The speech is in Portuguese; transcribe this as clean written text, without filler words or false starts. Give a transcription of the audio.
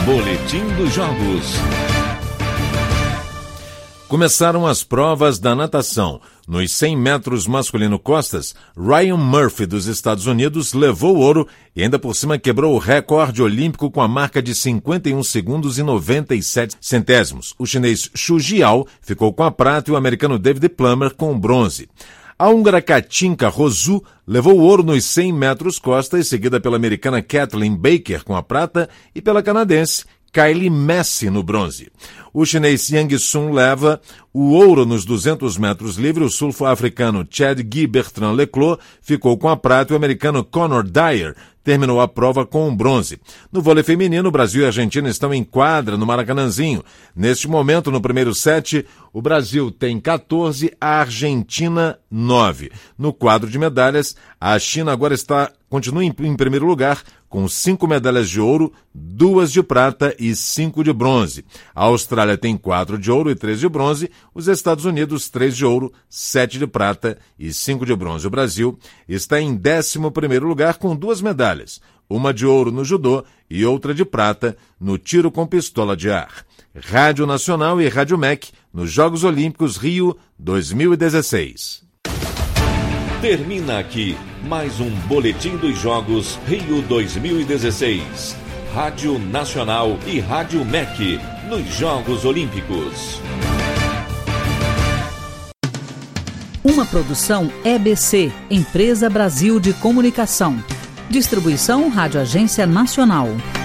Boletim dos Jogos. Começaram as provas da natação. Nos 100 metros masculino costas, Ryan Murphy, dos Estados Unidos, levou o ouro e ainda por cima quebrou o recorde olímpico com a marca de 51 segundos e 97 centésimos. O chinês Xu Jiao ficou com a prata e o americano David Plummer com o bronze. A húngara Katinka Rosu levou o ouro nos 100 metros costas, seguida pela americana Kathleen Baker com a prata e pela canadense Kylie Messi no bronze. O chinês Yang Sun leva o ouro nos 200 metros livre. O sul-africano Chad Guy Bertrand Leclos ficou com a prata e o americano Conor Dyer terminou a prova com um bronze. No vôlei feminino, Brasil e Argentina estão em quadra no Maracanãzinho. Neste momento, no primeiro set, o Brasil tem 14, a Argentina 9. No quadro de medalhas, a China agora continua em primeiro lugar, com 5 medalhas de ouro, 2 de prata e 5 de bronze. A Austrália tem 4 de ouro e 3 de bronze. Os Estados Unidos, 3 de ouro, 7 de prata e 5 de bronze. O Brasil está em 11º lugar com 2 medalhas, uma de ouro no judô e outra de prata no tiro com pistola de ar. Rádio Nacional e Rádio MEC nos Jogos Olímpicos Rio 2016. Termina aqui mais um Boletim dos Jogos Rio 2016. Rádio Nacional e Rádio MEC nos Jogos Olímpicos. Uma produção EBC, Empresa Brasil de Comunicação. Distribuição Rádio Agência Nacional.